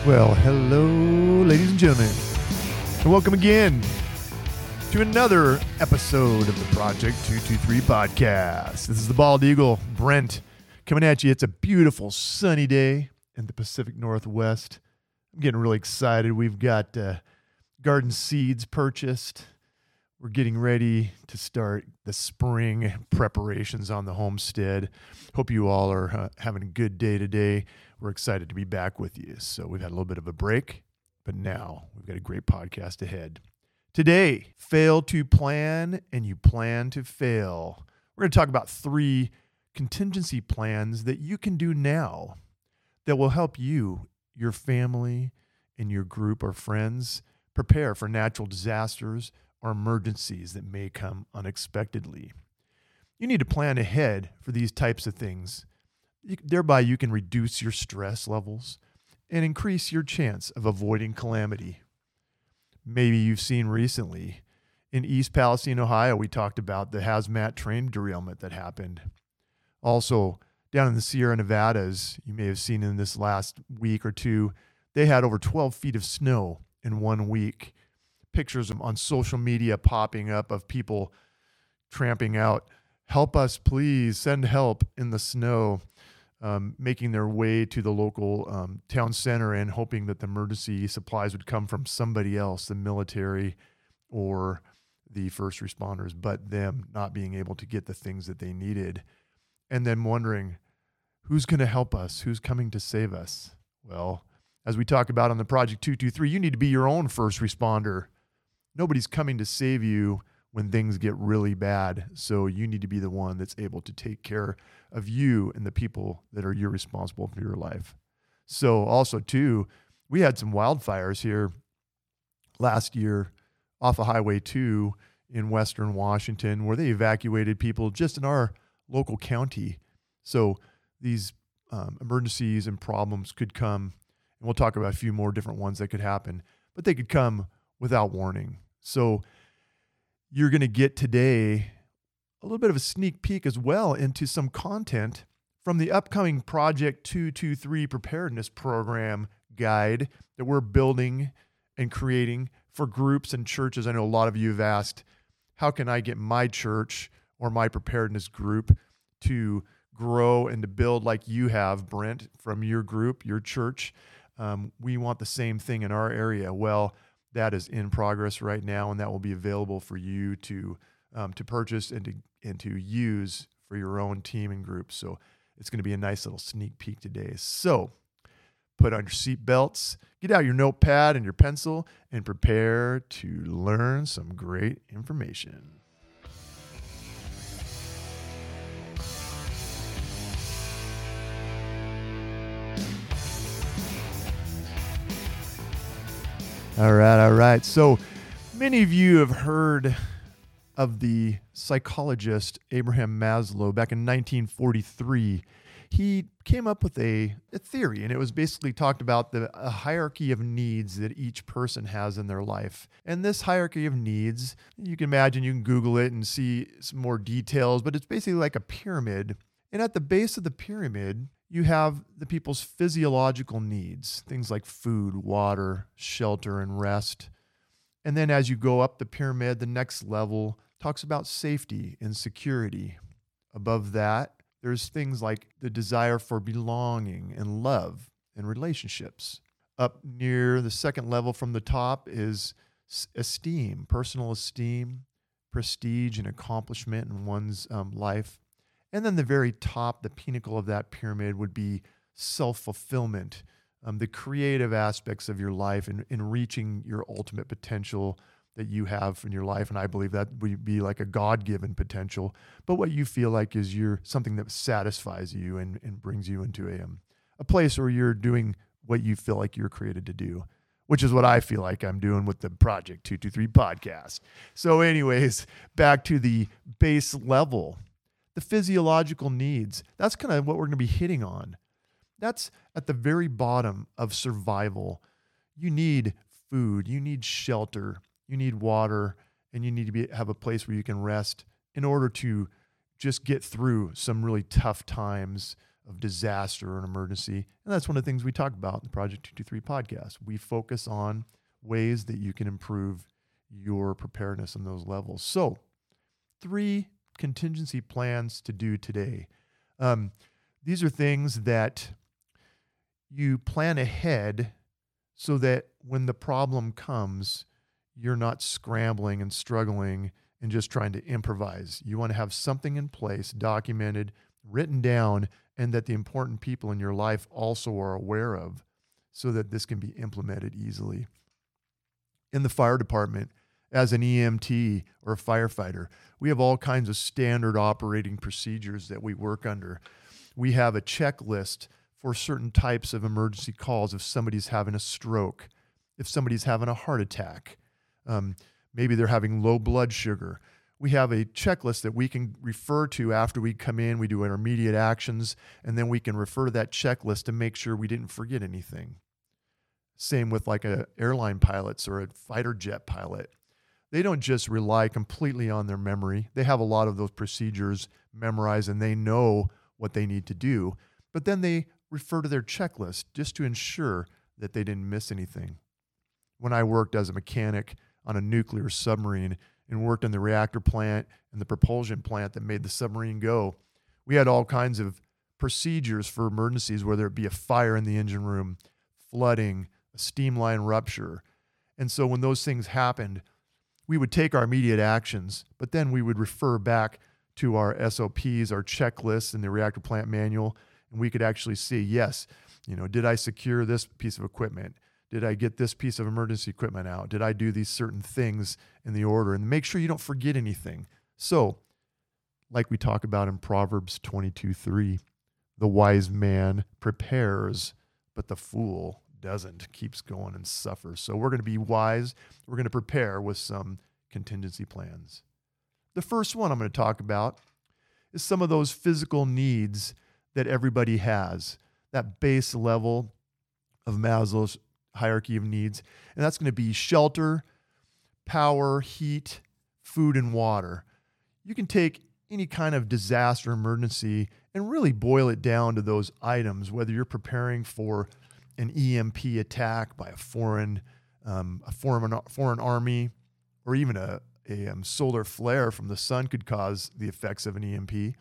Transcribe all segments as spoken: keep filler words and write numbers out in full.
Well, hello, ladies and gentlemen, and welcome again to another episode of the Project two two three podcast. This is the Bald Eagle, Brent, coming at you. It's a beautiful sunny day in the Pacific Northwest. I'm getting really excited. We've got uh, garden seeds purchased. We're getting ready to start the spring preparations on the homestead. Hope you all are uh, having a good day today. We're excited to be back with you. So we've had a little bit of a break, but now we've got a great podcast ahead. Today, fail to plan and you plan to fail. We're going to talk about three contingency plans that you can do now that will help you, your family, and your group or friends prepare for natural disasters or emergencies that may come unexpectedly. You need to plan ahead for these types of things. You, thereby, you can reduce your stress levels and increase your chance of avoiding calamity. Maybe you've seen recently in East Palestine, Ohio, we talked about the hazmat train derailment that happened. Also, down in the Sierra Nevadas, you may have seen in this last week or two, they had over twelve feet of snow in one week. Pictures on social media popping up of people tramping out, help us please, send help in the snow, um, making their way to the local um, town center and hoping that the emergency supplies would come from somebody else, the military or the first responders, but them not being able to get the things that they needed. And then wondering, who's going to help us? Who's coming to save us? Well, as we talk about on the Project two two three, you need to be your own first responder. Nobody's coming to save you when things get really bad. So you need to be the one that's able to take care of you and the people that are you're responsible for your life. So also too, we had some wildfires here last year off of Highway two in Western Washington where they evacuated people just in our local county. So these um, emergencies and problems could come, and we'll talk about a few more different ones that could happen, but they could come without warning. So you're going to get today a little bit of a sneak peek as well into some content from the upcoming Project two two three Preparedness Program guide that we're building and creating for groups and churches. I know a lot of you have asked, how can I get my church or my preparedness group to grow and to build like you have, Brent, from your group, your church? Um, we want the same thing in our area. Well, that is in progress right now, and that will be available for you to um, to purchase and to and to use for your own team and group. So it's going to be a nice little sneak peek today. So put on your seatbelts, get out your notepad and your pencil, and prepare to learn some great information. All right, all right. So many of you have heard of the psychologist Abraham Maslow back in nineteen forty-three. He came up with a, a theory, and it was basically talked about the a hierarchy of needs that each person has in their life. And this hierarchy of needs, you can imagine, you can Google it and see some more details, but it's basically like a pyramid. And at the base of the pyramid, you have the people's physiological needs, things like food, water, shelter, and rest. And then as you go up the pyramid, the next level talks about safety and security. Above that, there's things like the desire for belonging and love and relationships. Up near the second level from the top is esteem, personal esteem, prestige, and accomplishment in one's um, life. And then the very top, the pinnacle of that pyramid would be self-fulfillment, um, the creative aspects of your life and in reaching your ultimate potential that you have in your life. And I believe that would be like a God-given potential, but what you feel like is you're something that satisfies you and, and brings you into a, um, a place where you're doing what you feel like you're created to do, which is what I feel like I'm doing with the Project two two three podcast. So anyways, back to the base level. The physiological needs, that's kind of what we're going to be hitting on. That's at the very bottom of survival. You need food, you need shelter, you need water, and you need to be, have a place where you can rest in order to just get through some really tough times of disaster or an emergency. And that's one of the things we talk about in the Project two two three podcast. We focus on ways that you can improve your preparedness on those levels. So, three contingency plans to do today. Um, these are things that you plan ahead so that when the problem comes, you're not scrambling and struggling and just trying to improvise. You want to have something in place, documented, written down, and that the important people in your life also are aware of so that this can be implemented easily. In the fire department, as an E M T or a firefighter, we have all kinds of standard operating procedures that we work under. We have a checklist for certain types of emergency calls if somebody's having a stroke, if somebody's having a heart attack, um, maybe they're having low blood sugar. We have a checklist that we can refer to after we come in. We do intermediate actions, and then we can refer to that checklist to make sure we didn't forget anything. Same with like a airline pilots or a fighter jet pilot. They don't just rely completely on their memory. They have a lot of those procedures memorized and they know what they need to do, but then they refer to their checklist just to ensure that they didn't miss anything. When I worked as a mechanic on a nuclear submarine and worked in the reactor plant and the propulsion plant that made the submarine go, we had all kinds of procedures for emergencies, whether it be a fire in the engine room, flooding, a steam line rupture. And so when those things happened, we would take our immediate actions, but then we would refer back to our S O Ps, our checklists in the reactor plant manual, and we could actually see, yes, you know, did I secure this piece of equipment? Did I get this piece of emergency equipment out? Did I do these certain things in the order? And make sure you don't forget anything. So, like we talk about in Proverbs twenty-two three, the wise man prepares, but the fool doesn't, keeps going and suffers. So we're going to be wise. We're going to prepare with some contingency plans. The first one I'm going to talk about is some of those physical needs that everybody has, that base level of Maslow's hierarchy of needs. And that's going to be shelter, power, heat, food, and water. You can take any kind of disaster emergency and really boil it down to those items, whether you're preparing for an E M P attack by a foreign, um, a foreign, foreign army, or even a, a um, solar flare from the sun could cause the effects of an E M P.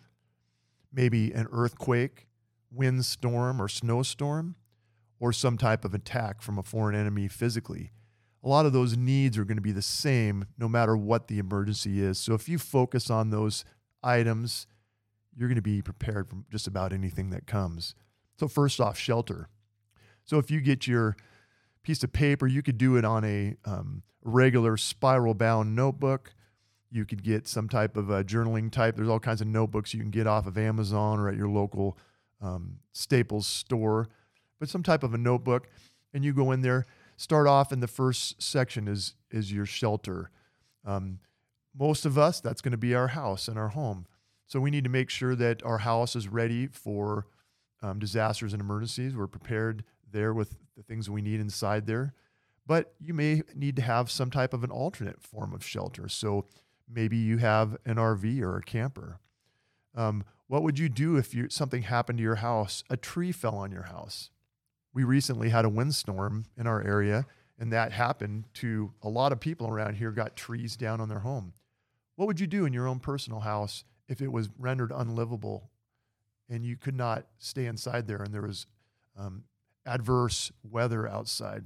Maybe an earthquake, windstorm, or snowstorm, or some type of attack from a foreign enemy physically. A lot of those needs are going to be the same no matter what the emergency is. So if you focus on those items, you're going to be prepared for just about anything that comes. So first off, shelter. So if you get your piece of paper, you could do it on a um, regular spiral-bound notebook. You could get some type of a journaling type. There's all kinds of notebooks you can get off of Amazon or at your local um, Staples store. But some type of a notebook, and you go in there. Start off in the first section is, is your shelter. Um, most of us, that's going to be our house and our home. So we need to make sure that our house is ready for um, disasters and emergencies. We're prepared there with the things we need inside there. But you may need to have some type of an alternate form of shelter. So maybe you have an R V or a camper. Um, what would you do if you, something happened to your house? A tree fell on your house. We recently had a windstorm in our area, and that happened to a lot of people around here, got trees down on their home. What would you do in your own personal house if it was rendered unlivable and you could not stay inside there and there was um, adverse weather outside?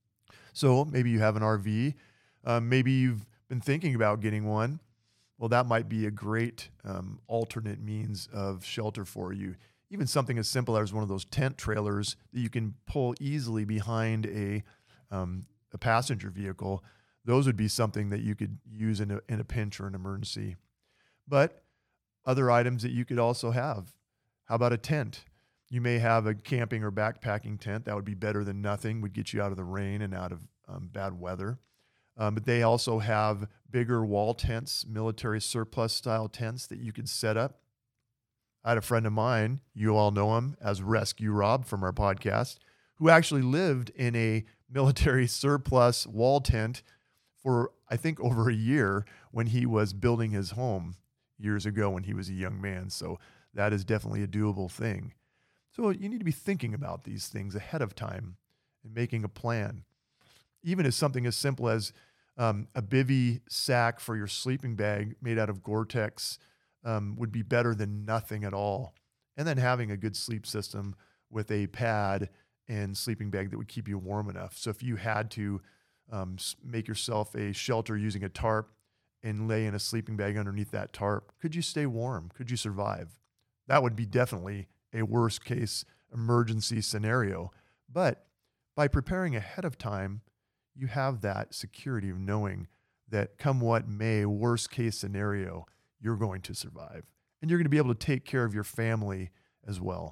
So maybe you have an R V. Um, maybe you've been thinking about getting one. Well, that might be a great um, alternate means of shelter for you. Even something as simple as one of those tent trailers that you can pull easily behind a um, a passenger vehicle. Those would be something that you could use in a, in a pinch or an emergency. But other items that you could also have. How about a tent? You may have a camping or backpacking tent. That would be better than nothing. Would get you out of the rain and out of um, bad weather. Um, but they also have bigger wall tents, military surplus style tents that you could set up. I had a friend of mine, you all know him as Rescue Rob from our podcast, who actually lived in a military surplus wall tent for, I think, over a year when he was building his home years ago when he was a young man. So that is definitely a doable thing. So you need to be thinking about these things ahead of time and making a plan. Even as something as simple as um, a bivy sack for your sleeping bag made out of Gore-Tex um, would be better than nothing at all. And then having a good sleep system with a pad and sleeping bag that would keep you warm enough. So if you had to um, make yourself a shelter using a tarp and lay in a sleeping bag underneath that tarp, could you stay warm? Could you survive? That would be definitely a worst case emergency scenario. But by preparing ahead of time, you have that security of knowing that come what may, worst case scenario, you're going to survive. And you're going to be able to take care of your family as well.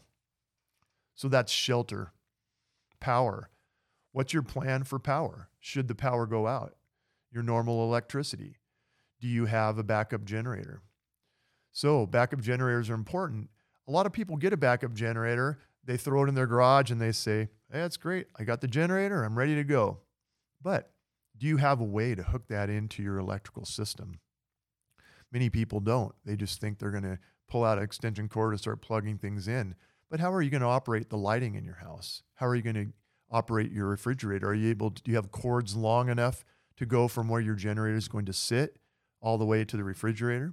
So that's shelter. Power. What's your plan for power? Should the power go out? Your normal electricity. Do you have a backup generator? So backup generators are important. A lot of people get a backup generator. They throw it in their garage and they say, hey, that's great. I got the generator. I'm ready to go. But do you have a way to hook that into your electrical system? Many people don't. They just think they're going to pull out an extension cord and start plugging things in. But how are you going to operate the lighting in your house? How are you going to operate your refrigerator? Are you able to, do you have cords long enough to go from where your generator is going to sit all the way to the refrigerator?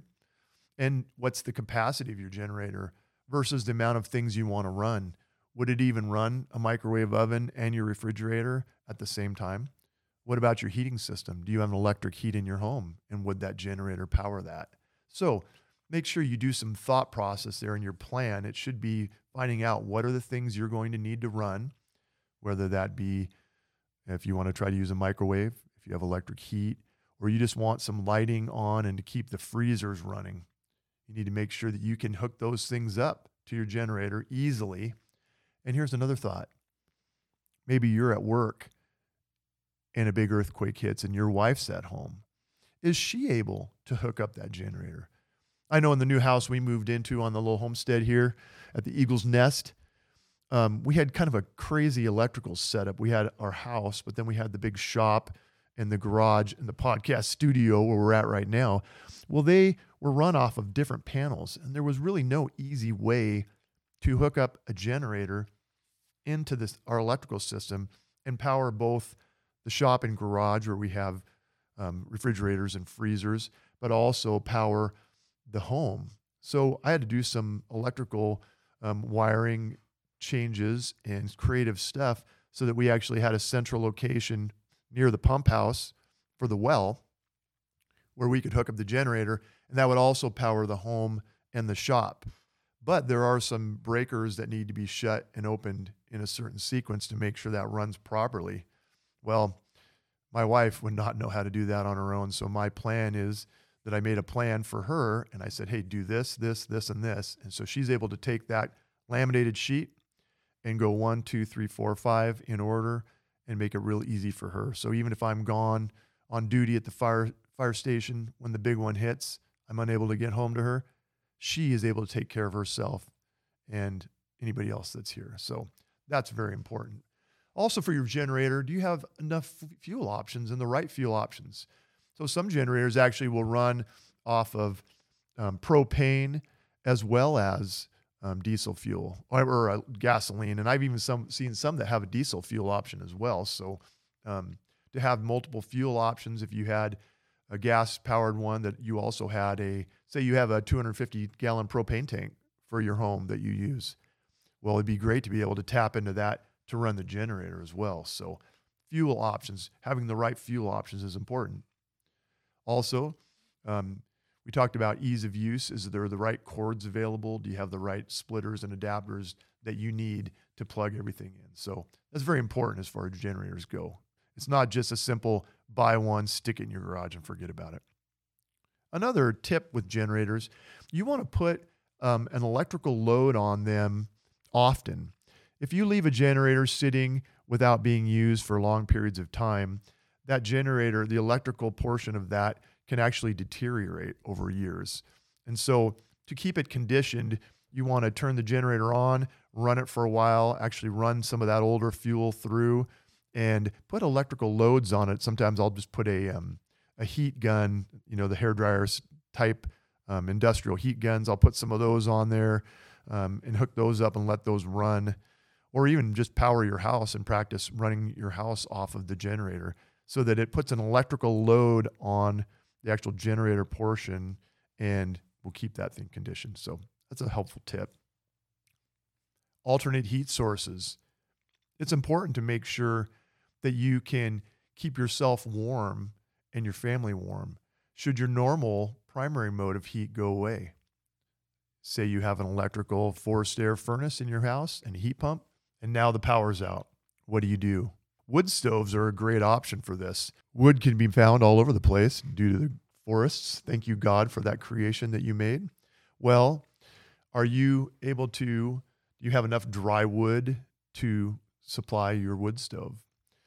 And what's the capacity of your generator versus the amount of things you want to run? Would it even run a microwave oven and your refrigerator at the same time? What about your heating system? Do you have an electric heat in your home? And would that generator power that? So make sure you do some thought process there in your plan. It should be finding out what are the things you're going to need to run, whether that be if you want to try to use a microwave, if you have electric heat, or you just want some lighting on and to keep the freezers running. You need to make sure that you can hook those things up to your generator easily. And here's another thought. Maybe you're at work and a big earthquake hits and your wife's at home. Is she able to hook up that generator? I know in the new house we moved into on the little homestead here at the Eagle's Nest, um, we had kind of a crazy electrical setup. We had our house, but then we had the big shop and the garage and the podcast studio where we're at right now. Well, they were run off of different panels, and there was really no easy way to hook up a generator into this our electrical system and power both the shop and garage where we have um, refrigerators and freezers, but also power the home. So I had to do some electrical um, wiring changes and creative stuff so that we actually had a central location near the pump house for the well where we could hook up the generator, and that would also power the home and the shop. But there are some breakers that need to be shut and opened in a certain sequence to make sure that runs properly. Well, my wife would not know how to do that on her own. So my plan is that I made a plan for her and I said, hey, do this, this, this, and this. And so she's able to take that laminated sheet and go one, two, three, four, five in order and make it real easy for her. So even if I'm gone on duty at the fire fire station when the big one hits, I'm unable to get home to her, she is able to take care of herself and anybody else that's here. So that's very important. Also for your generator, do you have enough fuel options and the right fuel options? So some generators actually will run off of um, propane as well as um, diesel fuel or, or uh, gasoline. And I've even some, seen some that have a diesel fuel option as well. So um, to have multiple fuel options, if you had a gas-powered one that you also had a, say you have a two hundred fifty gallon propane tank for your home that you use. Well, it'd be great to be able to tap into that to run the generator as well. So fuel options, having the right fuel options is important. Also, um, we talked about ease of use. Is there the right cords available? Do you have the right splitters and adapters that you need to plug everything in? So that's very important as far as generators go. It's not just a simple buy one, stick it in your garage and forget about it. Another tip with generators, you want to put um, an electrical load on them often. If you leave a generator sitting without being used for long periods of time, that generator, the electrical portion of that can actually deteriorate over years. And so to keep it conditioned, you want to turn the generator on, run it for a while, actually run some of that older fuel through and put electrical loads on it. Sometimes I'll just put a um, a heat gun, you know, the hairdryers type um, industrial heat guns. I'll put some of those on there. um, and hook those up and let those run, or even just power your house and practice running your house off of the generator so that it puts an electrical load on the actual generator portion and will keep that thing conditioned. So that's a helpful tip. Alternate heat sources. It's important to make sure that you can keep yourself warm and your family warm should your normal primary mode of heat go away. Say you have an electrical forced air furnace in your house and a heat pump, and now the power's out. What do you do? Wood stoves are a great option for this. Wood can be found all over the place due to the forests. Thank you, God, for that creation that you made. Well, are you able to, do you have enough dry wood to supply your wood stove?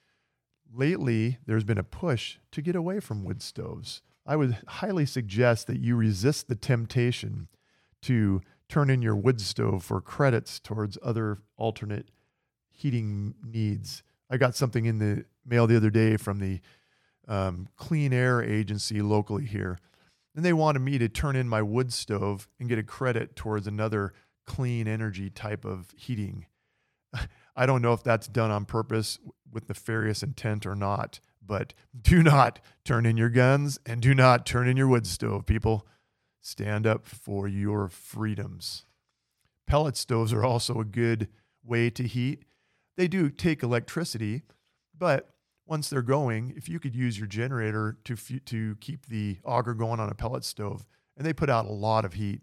Lately, there's been a push to get away from wood stoves. I would highly suggest that you resist the temptation to turn in your wood stove for credits towards other alternate heating needs. I got something in the mail the other day from the um, Clean Air Agency locally here, and they wanted me to turn in my wood stove and get a credit towards another clean energy type of heating. I don't know if that's done on purpose with nefarious intent or not, but do not turn in your guns and do not turn in your wood stove, people. Stand up for your freedoms. Pellet stoves are also a good way to heat. They do take electricity, but once they're going, if you could use your generator to f- to keep the auger going on a pellet stove, and they put out a lot of heat.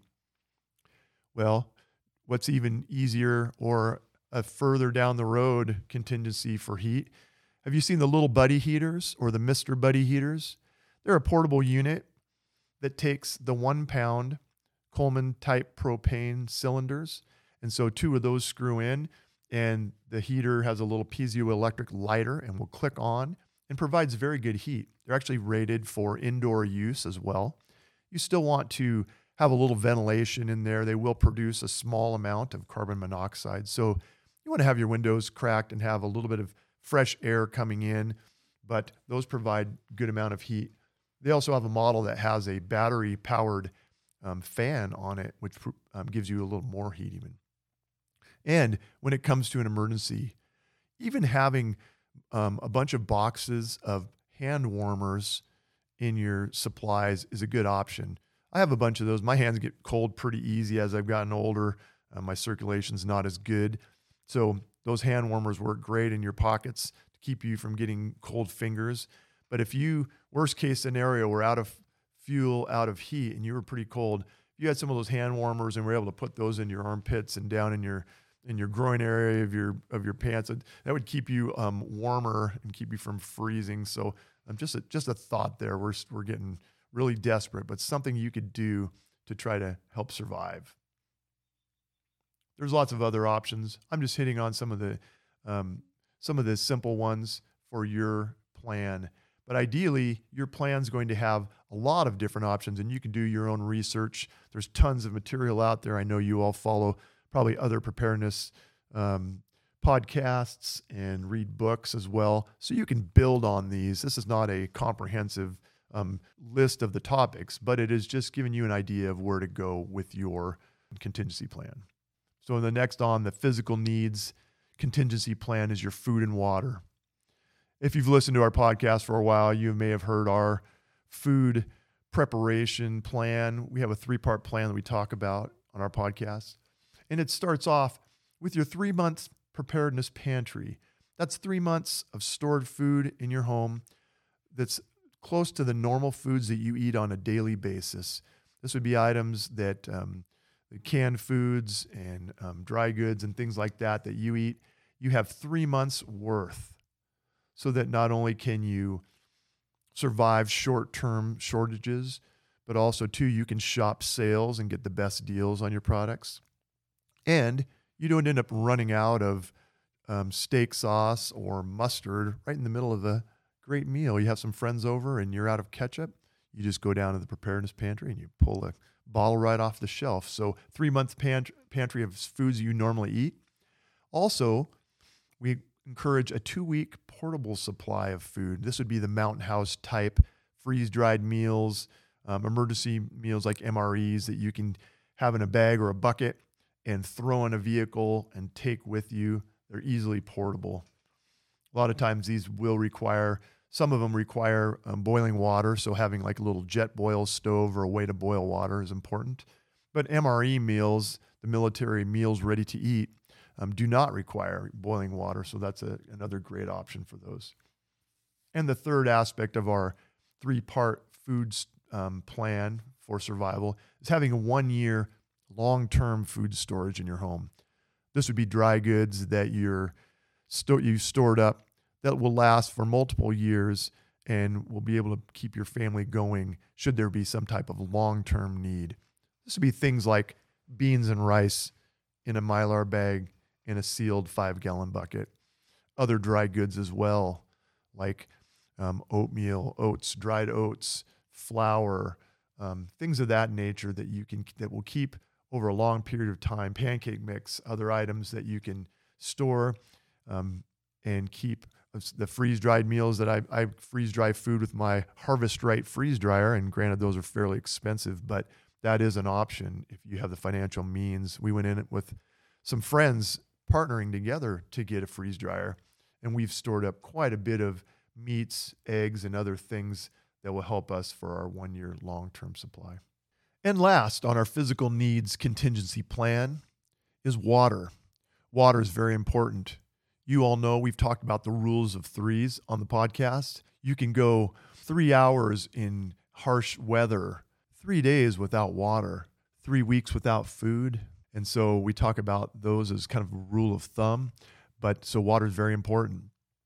Well, what's even easier or a further down the road contingency for heat, have you seen the little buddy heaters or the Mister Buddy heaters? They're a portable unit that takes the one pound Coleman type propane cylinders. And so two of those screw in, and the heater has a little piezoelectric lighter and will click on and provides very good heat. They're actually rated for indoor use as well. You still want to have a little ventilation in there. They will produce a small amount of carbon monoxide. So you want to have your windows cracked and have a little bit of fresh air coming in, but those provide good amount of heat. They also have a model that has a battery-powered um, fan on it, which um, gives you a little more heat even. And when it comes to an emergency, even having um, a bunch of boxes of hand warmers in your supplies is a good option. I have a bunch of those. My hands get cold pretty easy as I've gotten older. Uh, my circulation's not as good. So those hand warmers work great in your pockets to keep you from getting cold fingers. But if you, worst case scenario, were out of fuel, out of heat, and you were pretty cold, you had some of those hand warmers and were able to put those in your armpits and down in your in your groin area of your of your pants, that would keep you um, warmer and keep you from freezing. So um, just a, just a thought there. We're we're getting really desperate, but something you could do to try to help survive. There's lots of other options. I'm just hitting on some of the um, some of the simple ones for your plan. But ideally, your plan's going to have a lot of different options, and you can do your own research. There's tons of material out there. I know you all follow probably other preparedness um, podcasts and read books as well, so you can build on these. This is not a comprehensive um, list of the topics, but it is just giving you an idea of where to go with your contingency plan. So the next on the physical needs contingency plan is your food and water. If you've listened to our podcast for a while, you may have heard our food preparation plan. We have a three-part plan that we talk about on our podcast. And it starts off with your three months preparedness pantry. That's three months of stored food in your home that's close to the normal foods that you eat on a daily basis. This would be items that um, the canned foods and um, dry goods and things like that that you eat. You have three months worth, so that not only can you survive short-term shortages, but also, too, you can shop sales and get the best deals on your products. And you don't end up running out of um, steak sauce or mustard right in the middle of a great meal. You have some friends over and you're out of ketchup. You just go down to the preparedness pantry and you pull a bottle right off the shelf. So three-month pant- pantry of foods you normally eat. Also, we encourage a two-week portable supply of food. This would be the Mountain House type freeze-dried meals, um, emergency meals like M R Es that you can have in a bag or a bucket and throw in a vehicle and take with you. They're easily portable. A lot of times these will require, some of them require um, boiling water, so having like a little jet boil stove or a way to boil water is important. But M R E meals, the military meals ready to eat, um, do not require boiling water, so that's a, another great option for those. And the third aspect of our three-part food um, plan for survival is having a one-year long-term food storage in your home. This would be dry goods that you're sto- you stored up that will last for multiple years and will be able to keep your family going should there be some type of long-term need. This would be things like beans and rice in a Mylar bag in a sealed five-gallon bucket. Other dry goods as well, like um, oatmeal, oats, dried oats, flour, um, things of that nature that you can that will keep over a long period of time. Pancake mix, other items that you can store um, and keep. The freeze-dried meals that I, I freeze-dry food with my Harvest Right freeze dryer, and granted those are fairly expensive, but that is an option if you have the financial means. We went in it with some friends partnering together to get a freeze dryer, and we've stored up quite a bit of meats, eggs, and other things that will help us for our one-year long-term supply. And last on our physical needs contingency plan is water. Water is very important. You all know we've talked about the rules of threes on the podcast. You can go three hours in harsh weather, three days without water, three weeks without food. And so we talk about those as kind of a rule of thumb. But so water is very important.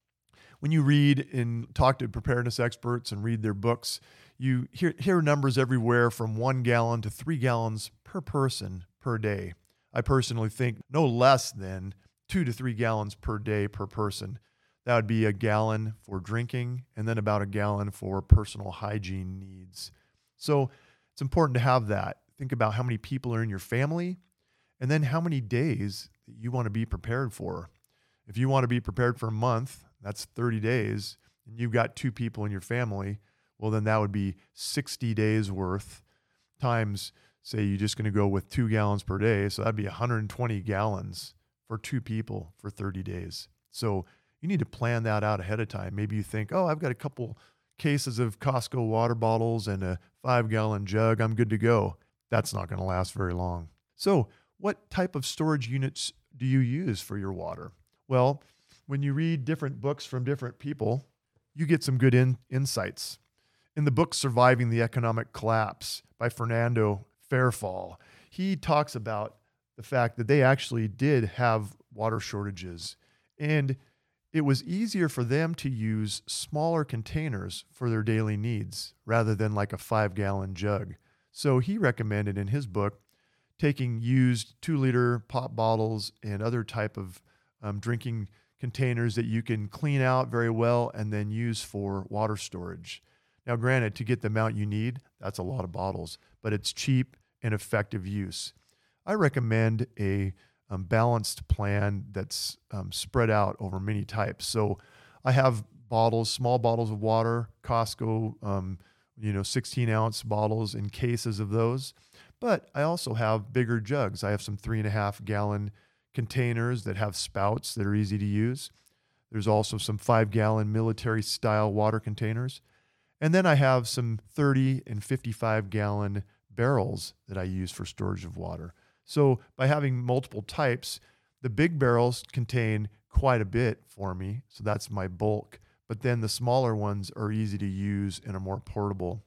When you read and talk to preparedness experts and read their books, you hear, hear numbers everywhere from one gallon to three gallons per person per day. I personally think no less than two to three gallons per day per person. That would be a gallon for drinking and then about a gallon for personal hygiene needs. So it's important to have that. Think about how many people are in your family and then how many days that you want to be prepared for. If you want to be prepared for a month, that's thirty days, and you've got two people in your family, well, then that would be sixty days worth times, say you're just going to go with two gallons per day. So that'd be one hundred twenty gallons for two people for thirty days. So you need to plan that out ahead of time. Maybe you think, oh, I've got a couple cases of Costco water bottles and a five gallon jug. I'm good to go. That's not going to last very long. So what type of storage units do you use for your water? Well, when you read different books from different people, you get some good in, insights. In the book Surviving the Economic Collapse by Fernando Fairfall, he talks about the fact that they actually did have water shortages, and it was easier for them to use smaller containers for their daily needs rather than like a five-gallon jug. So he recommended in his book taking used two-liter pop bottles and other type of um, drinking containers that you can clean out very well and then use for water storage. Now, granted, to get the amount you need, that's a lot of bottles, but it's cheap and effective use. I recommend a um, balanced plan that's um, spread out over many types. So I have bottles, small bottles of water, Costco, um, you know, sixteen ounce bottles in cases of those. But I also have bigger jugs. I have some three and a half gallon containers that have spouts that are easy to use. There's also some five gallon military style water containers. And then I have some thirty and fifty-five gallon barrels that I use for storage of water. So by having multiple types, the big barrels contain quite a bit for me. So that's my bulk. But then the smaller ones are easy to use and are more portable.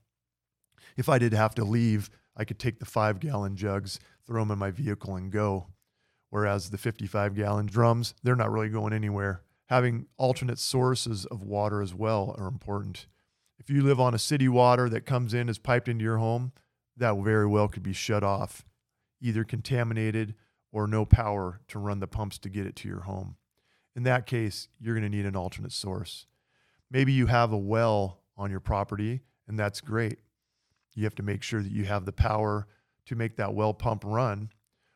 If I did have to leave, I could take the five gallon jugs, throw them in my vehicle and go. Whereas the fifty-five gallon drums, they're not really going anywhere. Having alternate sources of water as well are important. If you live on a city water that comes in, is piped into your home, that very well could be shut off, either contaminated or no power to run the pumps to get it to your home. In that case, you're going to need an alternate source. Maybe you have a well on your property, and that's great. You have to make sure that you have the power to make that well pump run,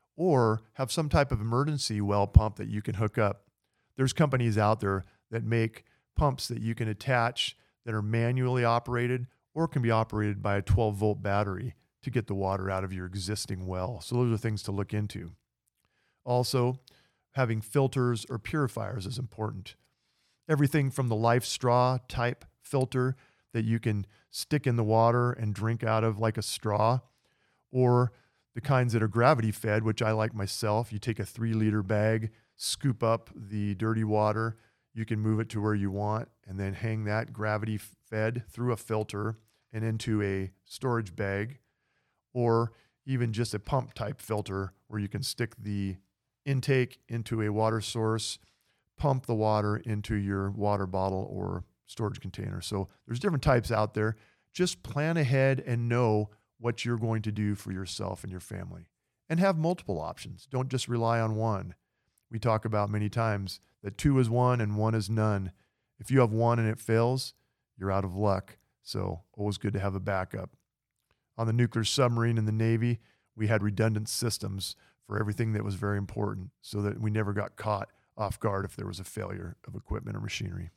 or have some type of emergency well pump that you can hook up. There's companies out there that make pumps that you can attach that are manually operated or can be operated by a twelve volt battery to get the water out of your existing well. So those are things to look into. Also, having filters or purifiers is important. Everything from the Life Straw type filter that you can stick in the water and drink out of like a straw, or the kinds that are gravity fed, which I like myself. You take a three liter bag, scoop up the dirty water, you can move it to where you want, and then hang that gravity fed through a filter and into a storage bag, or even just a pump type filter where you can stick the intake into a water source, pump the water into your water bottle or storage container. So there's different types out there. Just plan ahead and know what you're going to do for yourself and your family, and have multiple options. Don't just rely on one. We talk about many times that two is one and one is none. If you have one and it fails, you're out of luck. So always good to have a backup. On the nuclear submarine in the Navy, we had redundant systems for everything that was very important so that we never got caught off guard if there was a failure of equipment or machinery.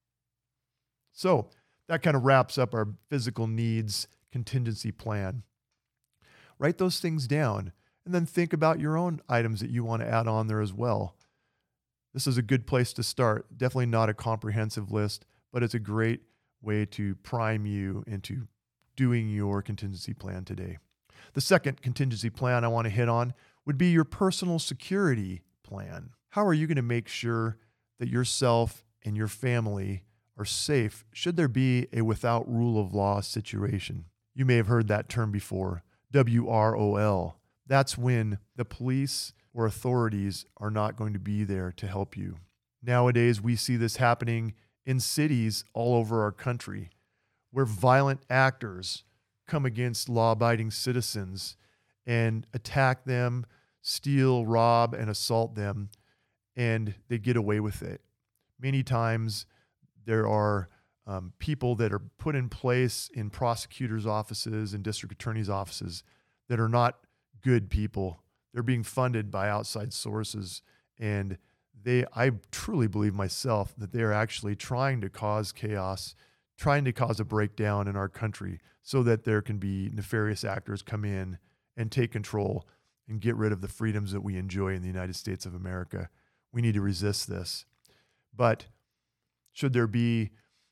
So that kind of wraps up our physical needs contingency plan. Write those things down and then think about your own items that you want to add on there as well. This is a good place to start. Definitely not a comprehensive list, but it's a great way to prime you into doing your contingency plan today. The second contingency plan I want to hit on would be your personal security plan. How are you going to make sure that yourself and your family are safe should there be a without rule of law situation? You may have heard that term before, W R O L. That's when the police or authorities are not going to be there to help you. Nowadays, we see this happening in cities all over our country, where violent actors come against law-abiding citizens and attack them, steal, rob, and assault them, and they get away with it. Many times there are um, people that are put in place in prosecutors' offices and district attorneys' offices that are not good people. They're being funded by outside sources, and they, I truly believe myself that they are actually trying to cause chaos, trying to cause a breakdown in our country so that there can be nefarious actors come in and take control and get rid of the freedoms that we enjoy in the United States of America. We need to resist this. But should there be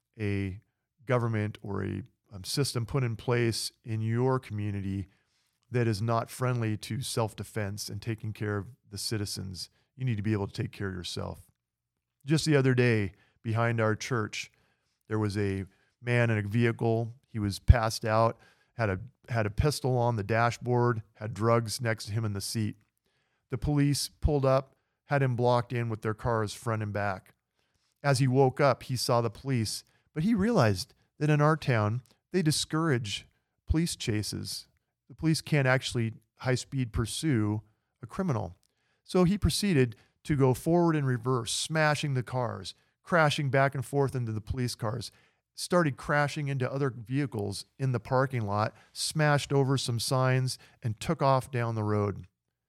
a government or a um, system put in place in your community that is not friendly to self-defense and taking care of the citizens, you need to be able to take care of yourself. Just the other day, behind our church, there was a man in a vehicle. He was passed out, had a had a pistol on the dashboard, had drugs next to him in the seat. The police pulled up, had him blocked in with their cars front and back. As he woke up, he saw the police, but he realized that in our town, they discourage police chases. The police can't actually high-speed pursue a criminal. So he proceeded to go forward and reverse, smashing the cars, crashing back and forth into the police cars, started crashing into other vehicles in the parking lot, smashed over some signs, and took off down the road.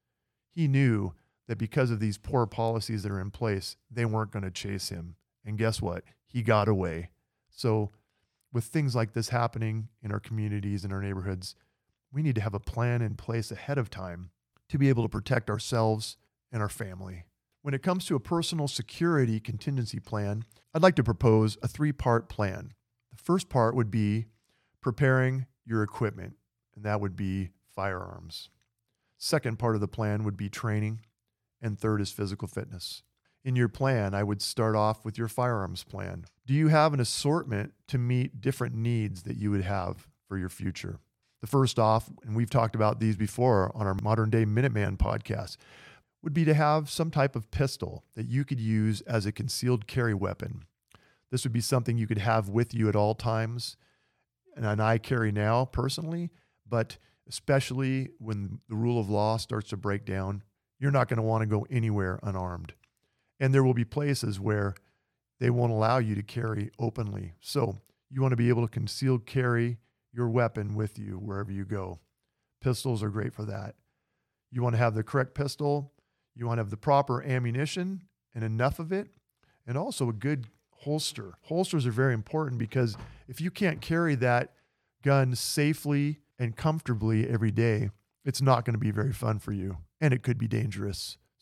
He knew that because of these poor policies that are in place, they weren't going to chase him. And guess what? He got away. So with things like this happening in our communities and our neighborhoods, we need to have a plan in place ahead of time to be able to protect ourselves and our family. When it comes to a personal security contingency plan, I'd like to propose a three-part plan. The first part would be preparing your equipment, and that would be firearms. Second part of the plan would be training, and third is physical fitness. In your plan, I would start off with your firearms plan. Do you have an assortment to meet different needs that you would have for your future? The first off, and we've talked about these before on our Modern Day Minuteman podcast, would be to have some type of pistol that you could use as a concealed carry weapon. This would be something you could have with you at all times, and I carry now personally, but especially when the rule of law starts to break down, you're not going to want to go anywhere unarmed. And there will be places where they won't allow you to carry openly. So you want to be able to conceal carry your weapon with you wherever you go. Pistols are great for that. You want to have the correct pistol. You want to have the proper ammunition and enough of it, and also a good holster. Holsters are very important because if you can't carry that gun safely and comfortably every day, it's not going to be very fun for you, and it could be dangerous.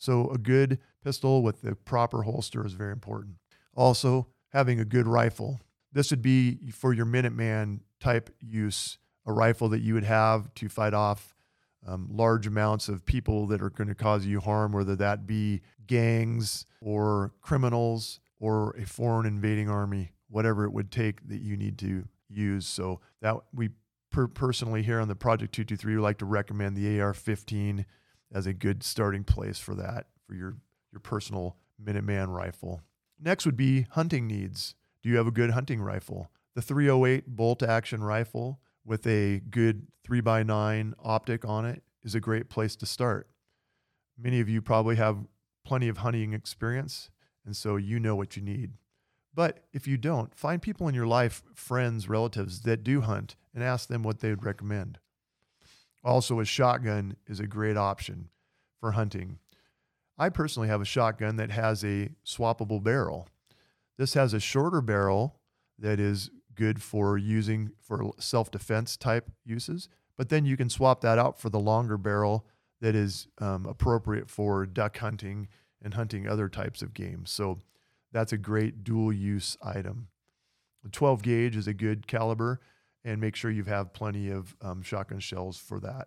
So a good pistol with the proper holster is very important. Also, having a good rifle. This would be for your Minuteman type use, a rifle that you would have to fight off um, large amounts of people that are going to cause you harm, whether that be gangs or criminals or a foreign invading army, whatever it would take that you need to use. So that we per- personally here on the Project two two three would like to recommend the A R fifteen as a good starting place for that, for your, your personal Minuteman rifle. Next would be hunting needs. Do you have a good hunting rifle? The three oh eight bolt action rifle with a good three by nine optic on it is a great place to start. Many of you probably have plenty of hunting experience, and so you know what you need. But if you don't, find people in your life, friends, relatives that do hunt, and ask them what they would recommend. Also, a shotgun is a great option for hunting. I personally have a shotgun that has a swappable barrel. This has a shorter barrel that is good for using for self-defense type uses, but then you can swap that out for the longer barrel that is um, appropriate for duck hunting and hunting other types of game. So that's a great dual use item. The twelve gauge is a good caliber, and make sure you have plenty of um, shotgun shells for that.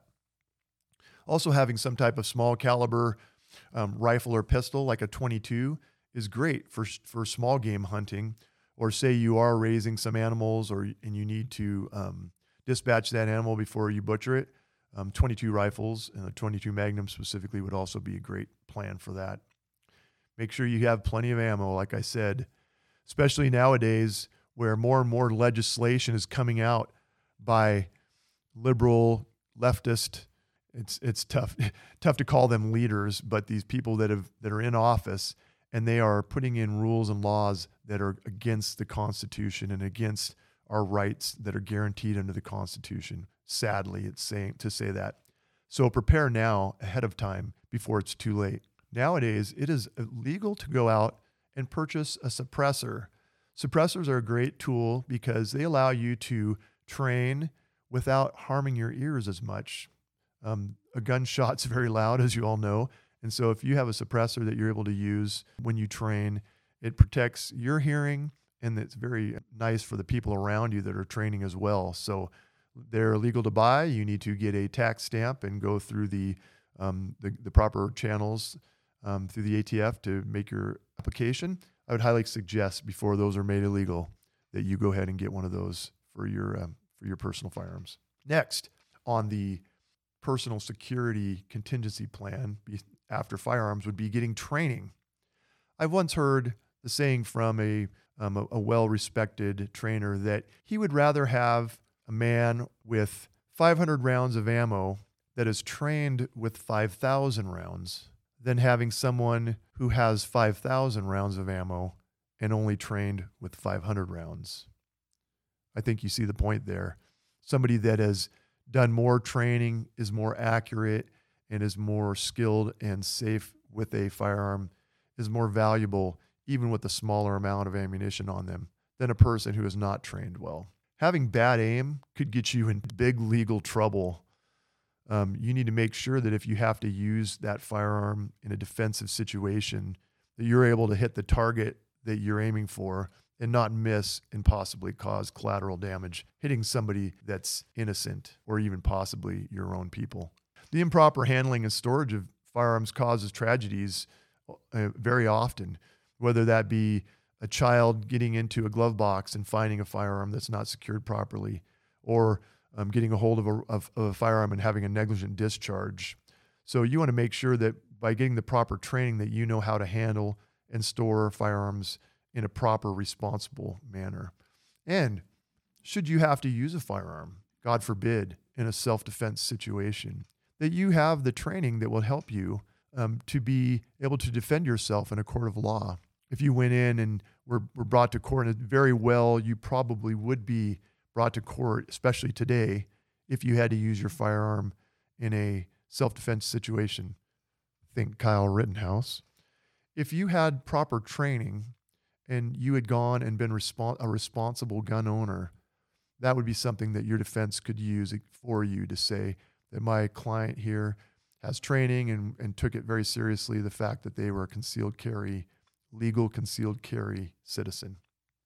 Also, having some type of small caliber um, rifle or pistol like a twenty-two is great for for small game hunting, or say you are raising some animals or and you need to um, dispatch that animal before you butcher it. Um, twenty-two rifles and a twenty-two Magnum specifically would also be a great plan for that. Make sure you have plenty of ammo, like I said, especially nowadays where more and more legislation is coming out by liberal, leftist. It's it's tough tough to call them leaders, but these people that have that are in office, and they are putting in rules and laws that are against the Constitution and against our rights that are guaranteed under the Constitution. Sadly, it's saying to say that. So prepare now ahead of time before it's too late. Nowadays, it is illegal to go out and purchase a suppressor. Suppressors are a great tool because they allow you to train without harming your ears as much. Um, a gunshot's very loud, as you all know. And so if you have a suppressor that you're able to use when you train, it protects your hearing, and it's very nice for the people around you that are training as well. So they're legal to buy. You need to get a tax stamp and go through the um, the, the proper channels um, through the A T F to make your application. I would highly suggest before those are made illegal that you go ahead and get one of those for your um, for your personal firearms. Next, on the personal security contingency plan after firearms would be getting training. I've once heard the saying from a um, a, a well-respected trainer that he would rather have a man with five hundred rounds of ammo that is trained with five thousand rounds than having someone who has five thousand rounds of ammo and only trained with five hundred rounds. I think you see the point there. Somebody that has done more training, is more accurate, and is more skilled and safe with a firearm is more valuable, even with a smaller amount of ammunition on them, than a person who is not trained well. Having bad aim could get you in big legal trouble. Um, you need to make sure that if you have to use that firearm in a defensive situation, that you're able to hit the target that you're aiming for and not miss and possibly cause collateral damage, hitting somebody that's innocent or even possibly your own people. The improper handling and storage of firearms causes tragedies uh, very often, whether that be a child getting into a glove box and finding a firearm that's not secured properly, or um, getting a hold of a, of, of a firearm and having a negligent discharge. So you want to make sure that by getting the proper training that you know how to handle and store firearms in a proper, responsible manner. And should you have to use a firearm, God forbid, in a self-defense situation, that you have the training that will help you um, to be able to defend yourself in a court of law. If you went in and were, were brought to court, and very well you probably would be brought to court, especially today, if you had to use your firearm in a self-defense situation. Think Kyle Rittenhouse. If you had proper training and you had gone and been respons- a responsible gun owner, that would be something that your defense could use for you to say that my client here has training and, and took it very seriously, the fact that they were a concealed carry, legal concealed carry citizen.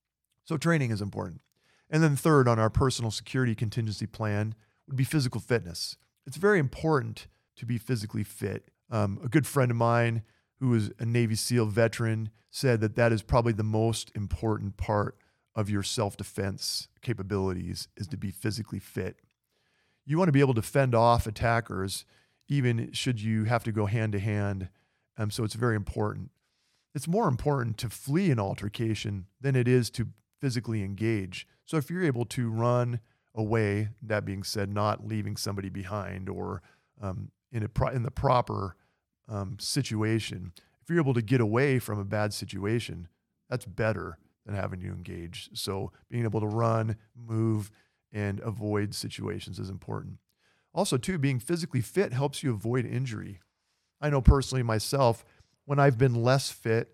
So training is important. And then third on our personal security contingency plan would be physical fitness. It's very important to be physically fit. Um, a good friend of mine who is a Navy SEAL veteran said that that is probably the most important part of your self-defense capabilities, is to be physically fit. You want to be able to fend off attackers, even should you have to go hand to hand. Um, so it's very important. It's more important to flee an altercation than it is to physically engage. So if you're able to run away, that being said, not leaving somebody behind or um, in, a pro- in the proper um, situation, if you're able to get away from a bad situation, that's better than having to engage. So being able to run, move, and avoid situations is important. Also, too, being physically fit helps you avoid injury. I know personally myself, when I've been less fit,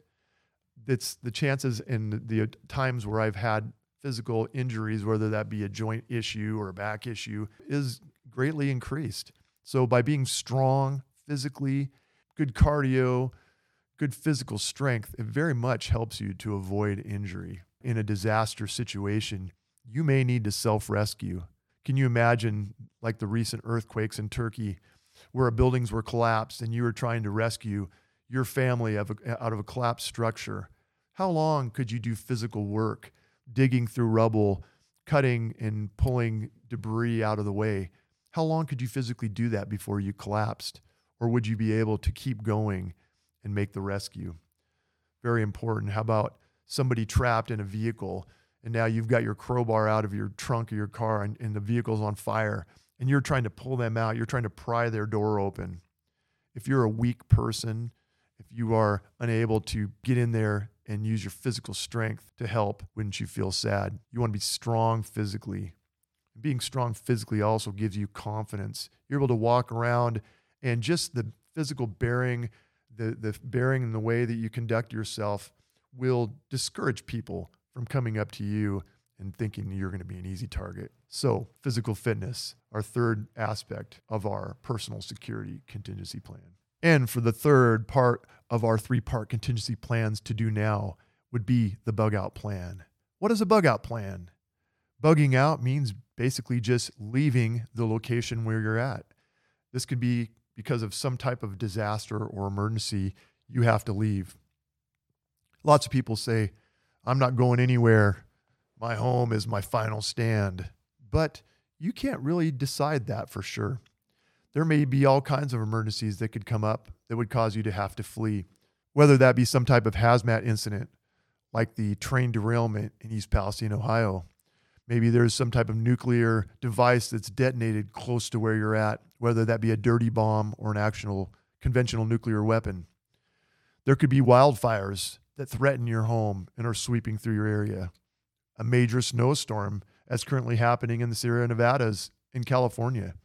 it's the chances and the times where I've had physical injuries, whether that be a joint issue or a back issue, is greatly increased. So by being strong physically, good cardio, good physical strength, it very much helps you to avoid injury. In a disaster situation, you may need to self-rescue. Can you imagine like the recent earthquakes in Turkey where buildings were collapsed and you were trying to rescue your family out of a collapsed structure? How long could you do physical work, digging through rubble, cutting and pulling debris out of the way? How long could you physically do that before you collapsed? Or would you be able to keep going and make the rescue? Very important. How about somebody trapped in a vehicle and now you've got your crowbar out of your trunk of your car and, and the vehicle's on fire and you're trying to pull them out. You're trying to pry their door open. If you're a weak person, if you are unable to get in there and use your physical strength to help, wouldn't you feel sad? You want to be strong physically. Being strong physically also gives you confidence. You're able to walk around and just the physical bearing, the, the bearing in the way that you conduct yourself will discourage people from coming up to you and thinking you're going to be an easy target. So physical fitness, our third aspect of our personal security contingency plan. And for the third part of our three-part contingency plans to do now would be the bug out plan. What is a bug out plan? Bugging out means basically just leaving the location where you're at. This could be because of some type of disaster or emergency, you have to leave. Lots of people say, I'm not going anywhere. My home is my final stand. But you can't really decide that for sure. There may be all kinds of emergencies that could come up that would cause you to have to flee, whether that be some type of hazmat incident, like the train derailment in East Palestine, Ohio. Maybe there's some type of nuclear device that's detonated close to where you're at, whether that be a dirty bomb or an actual conventional nuclear weapon. There could be wildfires that threaten your home and are sweeping through your area. A major snowstorm, as currently happening in the Sierra Nevadas in California.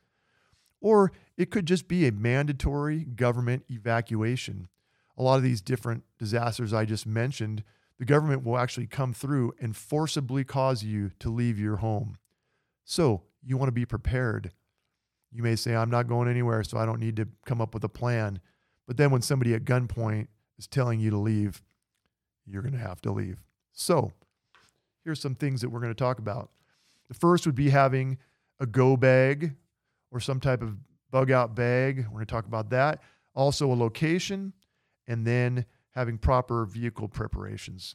Or it could just be a mandatory government evacuation. A lot of these different disasters I just mentioned, the government will actually come through and forcibly cause you to leave your home. So you want to be prepared. You may say, I'm not going anywhere, so I don't need to come up with a plan. But then when somebody at gunpoint is telling you to leave, you're going to have to leave. So here's some things that we're going to talk about. The first would be having a go bag or some type of bug out bag. We're going to talk about that. Also a location, and then having proper vehicle preparations.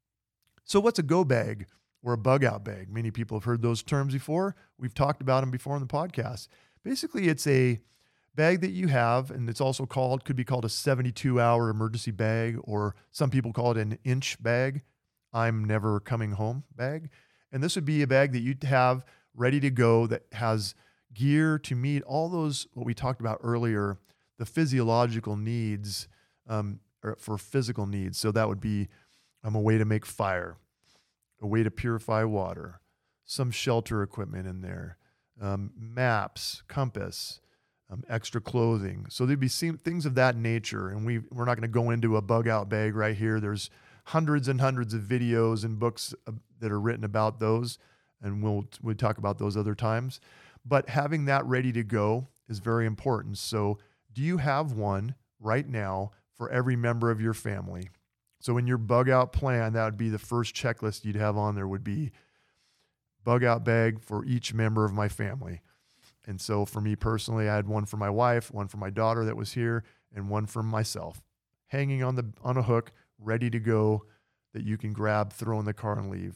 So what's a go bag or a bug out bag? Many people have heard those terms before. We've talked about them before on the podcast. Basically, it's a bag that you have, and it's also called, could be called a seventy-two hour emergency bag, or some people call it an inch bag, I'm never coming home bag. And this would be a bag that you'd have ready to go that has gear to meet all those, what we talked about earlier, the physiological needs um, or for physical needs. So that would be um, a way to make fire, a way to purify water, some shelter equipment in there, um, maps, compass, um, extra clothing. So there'd be things of that nature. And we, we're not going to go into a bug out bag right here. There's hundreds and hundreds of videos and books uh, that are written about those. And we'll, we'll talk about those other times. But having that ready to go is very important. So do you have one right now for every member of your family? So in your bug out plan, that would be the first checklist you'd have on there would be bug out bag for each member of my family. And so for me personally, I had one for my wife, one for my daughter that was here, and one for myself, hanging on the on a hook, ready to go, that you can grab, throw in the car, and leave.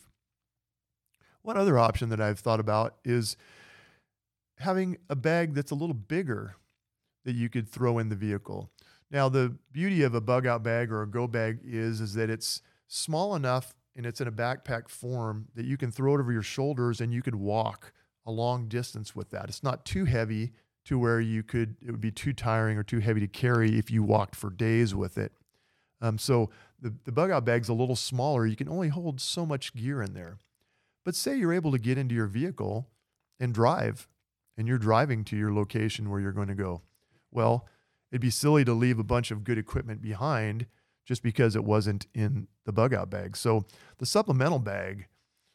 One other option that I've thought about is having a bag that's a little bigger that you could throw in the vehicle. Now, the beauty of a bug out bag or a go bag is, is that it's small enough and it's in a backpack form that you can throw it over your shoulders and you could walk a long distance with that. It's not too heavy to where you could, it would be too tiring or too heavy to carry if you walked for days with it. Um, so the, the bug out bag's a little smaller. You can only hold so much gear in there. But say you're able to get into your vehicle and drive, and you're driving to your location where you're going to go. Well, it'd be silly to leave a bunch of good equipment behind just because it wasn't in the bug out bag. So the supplemental bag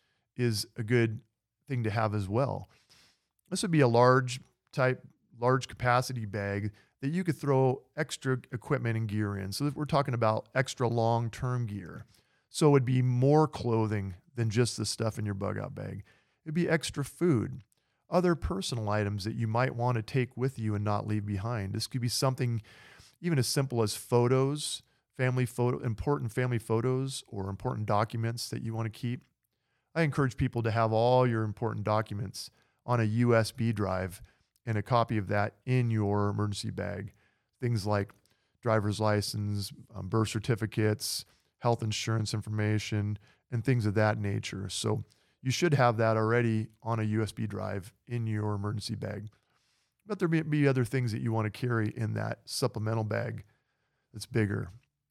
is a good thing to have as well. This would be a large type, large capacity bag that you could throw extra equipment and gear in. So if we're talking about extra long-term gear. So it would be more clothing than just the stuff in your bug out bag. It'd be extra food, other personal items that you might want to take with you and not leave behind. This could be something even as simple as photos, family photo, important family photos or important documents that you want to keep. I encourage people to have all your important documents on a U S B drive and a copy of that in your emergency bag. Things like driver's license, um, birth certificates, health insurance information, and things of that nature. So you should have that already on a U S B drive in your emergency bag. But there may be other things that you want to carry in that supplemental bag that's bigger.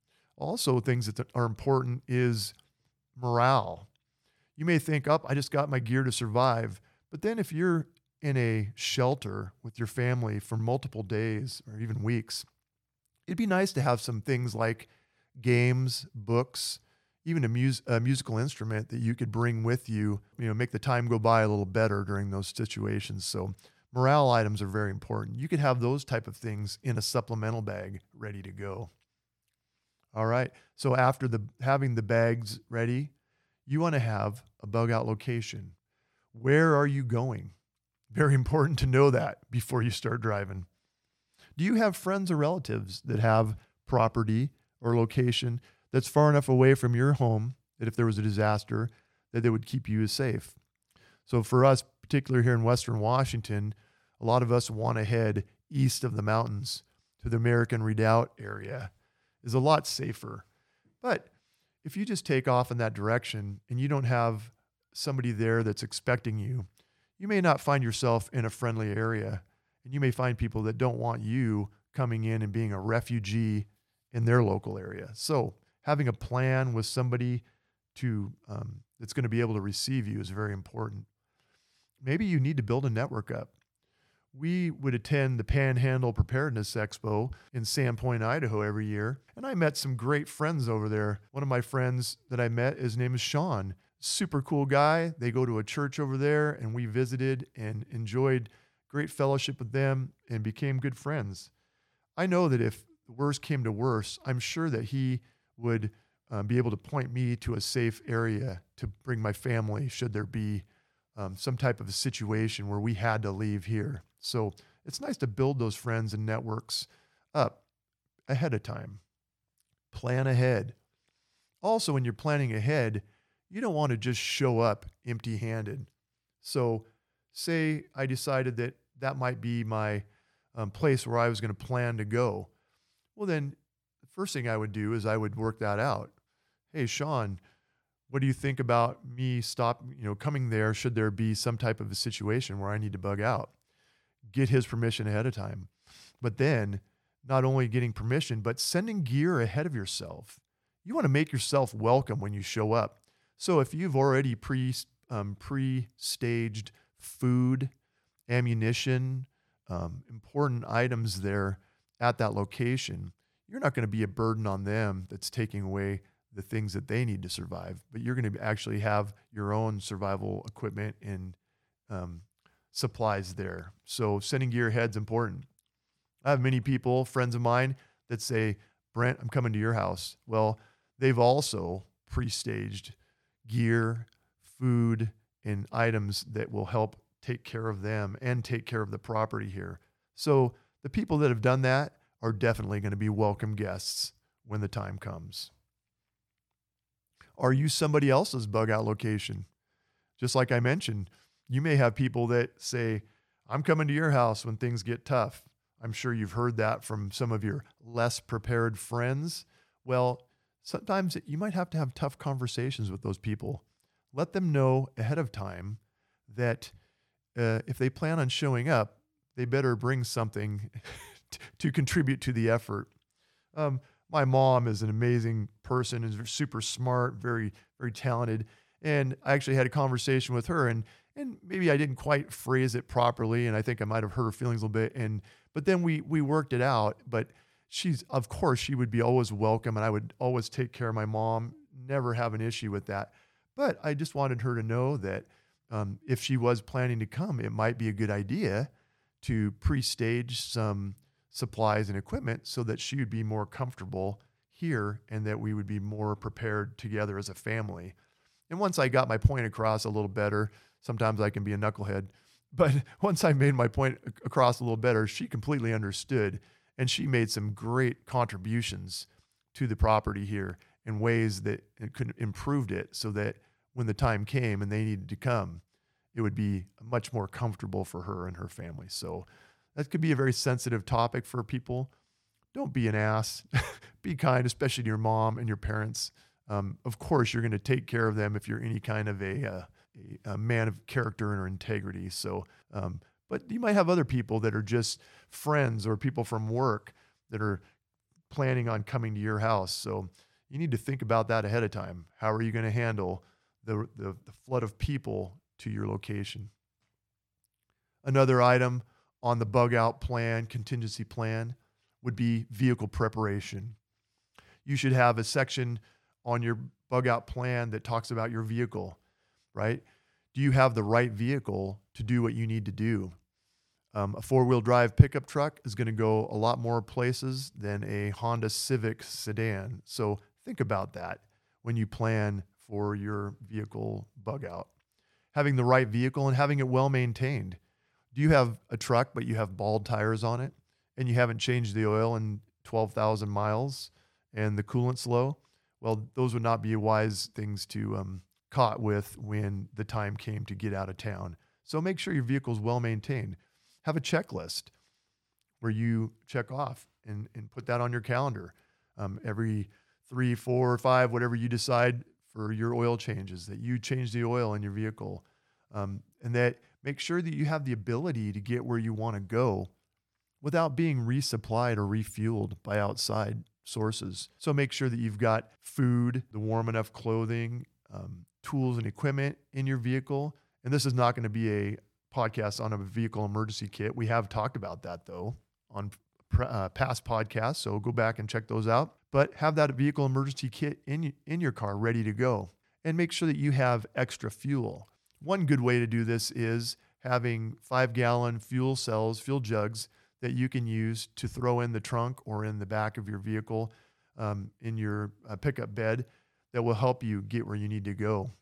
Also, things that are important is morale. You may think, up, oh, I just got my gear to survive. But then if you're in a shelter with your family for multiple days or even weeks, it'd be nice to have some things like games, books, even a, mus- a musical instrument that you could bring with you, you know, make the time go by a little better during those situations. So morale items are very important. You could have those type of things in a supplemental bag ready to go. All right. So after the having the bags ready, you want to have a bug out location. Where are you going? Very important to know that before you start driving. Do you have friends or relatives that have property or location that's far enough away from your home that if there was a disaster, that they would keep you safe? So for us, particularly here in Western Washington, a lot of us want to head east of the mountains to the American Redoubt area. Is a lot safer. But if you just take off in that direction and you don't have somebody there that's expecting you, you may not find yourself in a friendly area, and you may find people that don't want you coming in and being a refugee in their local area. So having a plan with somebody to um, that's going to be able to receive you is very important. Maybe you need to build a network up. We would attend the Panhandle Preparedness Expo in Sandpoint, Idaho every year, and I met some great friends over there. One of my friends that I met, his name is Sean. Super cool guy. They go to a church over there, and we visited and enjoyed great fellowship with them and became good friends. I know that if the worst came to worst, I'm sure that he would um, be able to point me to a safe area to bring my family should there be um, some type of a situation where we had to leave here. So it's nice to build those friends and networks up ahead of time. Plan ahead. Also, when you're planning ahead, you don't want to just show up empty-handed. So say I decided that that might be my um, place where I was going to plan to go. Well, then the first thing I would do is I would work that out. Hey, Sean, what do you think about me stop, you know, coming there should there be some type of a situation where I need to bug out? Get his permission ahead of time. But then not only getting permission, but sending gear ahead of yourself. You want to make yourself welcome when you show up. So if you've already pre, um, pre-staged food, ammunition, um, important items there at that location, you're not going to be a burden on them that's taking away the things that they need to survive, but you're going to actually have your own survival equipment and um, supplies there. So sending gear ahead is important. I have many people, friends of mine, that say, Brent, I'm coming to your house. Well, they've also pre-staged gear, food, and items that will help take care of them and take care of the property here. So the people that have done that are definitely going to be welcome guests when the time comes. Are you somebody else's bug out location? Just like I mentioned, you may have people that say, I'm coming to your house when things get tough. I'm sure you've heard that from some of your less prepared friends. Well, sometimes you might have to have tough conversations with those people. Let them know ahead of time that uh, if they plan on showing up, they better bring something t- to contribute to the effort. Um, my mom is an amazing person, is super smart, very, very talented. And I actually had a conversation with her, and and maybe I didn't quite phrase it properly, and I think I might have hurt her feelings a little bit. And but then we we worked it out. But she's, of course, she would be always welcome, and I would always take care of my mom, never have an issue with that. But I just wanted her to know that um, if she was planning to come, it might be a good idea to pre-stage some supplies and equipment so that she would be more comfortable here and that we would be more prepared together as a family. And once I got my point across a little better, sometimes I can be a knucklehead, but once I made my point across a little better, she completely understood, and she made some great contributions to the property here in ways that it could improved it so that when the time came and they needed to come, it would be much more comfortable for her and her family. So that could be a very sensitive topic for people. Don't be an ass. Be kind, especially to your mom and your parents. Um, of course, you're going to take care of them if you're any kind of a, uh, a, a man of character and integrity. So, um, but you might have other people that are just friends or people from work that are planning on coming to your house. So you need to think about that ahead of time. How are you going to handle the, the, the flood of people to your location? Another item on the bug out plan, contingency plan, would be vehicle preparation. You should have a section on your bug out plan that talks about your vehicle, right? Do you have the right vehicle to do what you need to do? Um, a four-wheel drive pickup truck is going to go a lot more places than a Honda Civic sedan. So think about that when you plan for your vehicle bug out. Having the right vehicle and having it well maintained. Do you have a truck, but you have bald tires on it and you haven't changed the oil in twelve thousand miles and the coolant's low? Well, those would not be wise things to um, caught with when the time came to get out of town. So make sure your vehicle is well maintained. Have a checklist where you check off and, and put that on your calendar. Um, every three, four, or five, whatever you decide for your oil changes, that you change the oil in your vehicle. Um, and that make sure that you have the ability to get where you want to go without being resupplied or refueled by outside sources. So make sure that you've got food, the warm enough clothing, um, tools and equipment in your vehicle. And this is not going to be a podcast on a vehicle emergency kit. We have talked about that though on uh, past podcasts. So go back and check those out, but have that vehicle emergency kit in, in your car ready to go, and make sure that you have extra fuel. One good way to do this is having five gallon fuel cells, fuel jugs that you can use to throw in the trunk or in the back of your vehicle, um, in your uh, pickup bed, that will help you get where you need to go.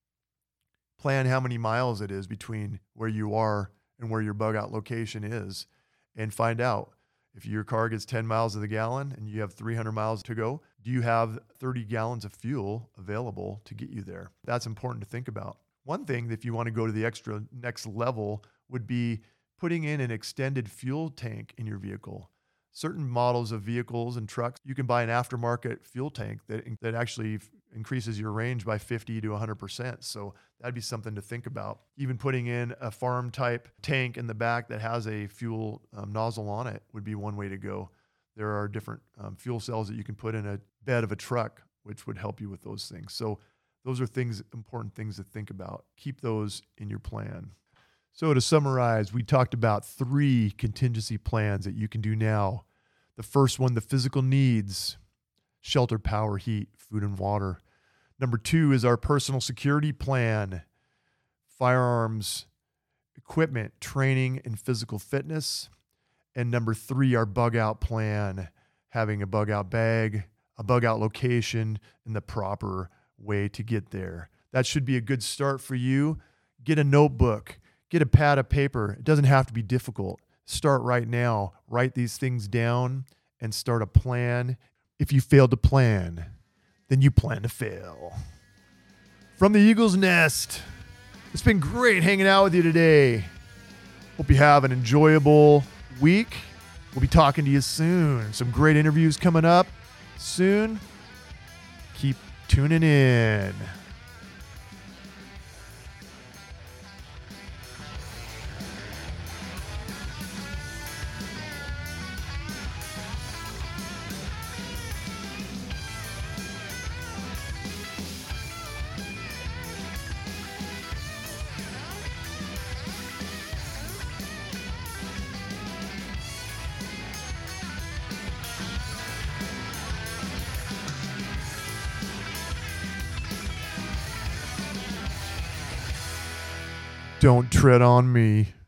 Plan how many miles it is between where you are and where your bug out location is, and find out if your car gets ten miles to the gallon and you have three hundred miles to go, do you have thirty gallons of fuel available to get you there? That's important to think about. One thing, if you want to go to the extra next level, would be putting in an extended fuel tank in your vehicle. Certain models of vehicles and trucks, you can buy an aftermarket fuel tank that, that actually f- increases your range by fifty to one hundred percent. So that'd be something to think about. Even putting in a farm type tank in the back that has a fuel um, nozzle on it would be one way to go. There are different um, fuel cells that you can put in a bed of a truck, which would help you with those things. So those are things, important things to think about. Keep those in your plan. So to summarize, we talked about three contingency plans that you can do now. The first one, the physical needs: shelter, power, heat, food, and water. Number two is our personal security plan: firearms, equipment, training, and physical fitness. And number three, our bug out plan, having a bug out bag, a bug out location, and the proper way to get there. That should be a good start for you. Get a notebook, get a pad of paper. It doesn't have to be difficult. Start right now. Write these things down and start a plan. If you fail to plan, then you plan to fail. From the Eagle's Nest, it's been great hanging out with you today. Hope you have an enjoyable week. We'll be talking to you soon. Some great interviews coming up soon. Keep tuning in. Don't tread on me.